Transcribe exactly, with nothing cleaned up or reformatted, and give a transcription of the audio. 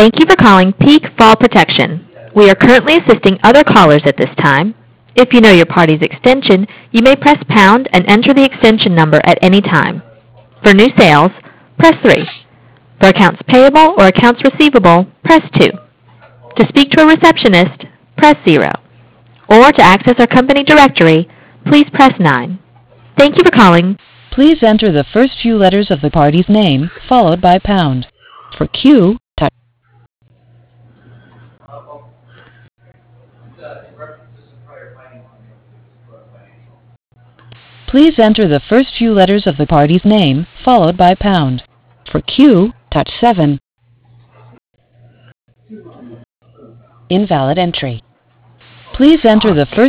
Thank you for calling Peak Fall Protection. We are currently assisting other callers at this time. If you know your party's extension, you may press pound and enter the extension number at any time. For new sales, press three. For accounts payable or accounts receivable, press two. To speak to a receptionist, press zero. Or to access our company directory, please press nine. Thank you for calling. Please enter the first few letters of the party's name, followed by pound. For Q, touch. Please enter the first few letters of the party's name, followed by pound. For Q, touch seven. Invalid entry. Please enter the first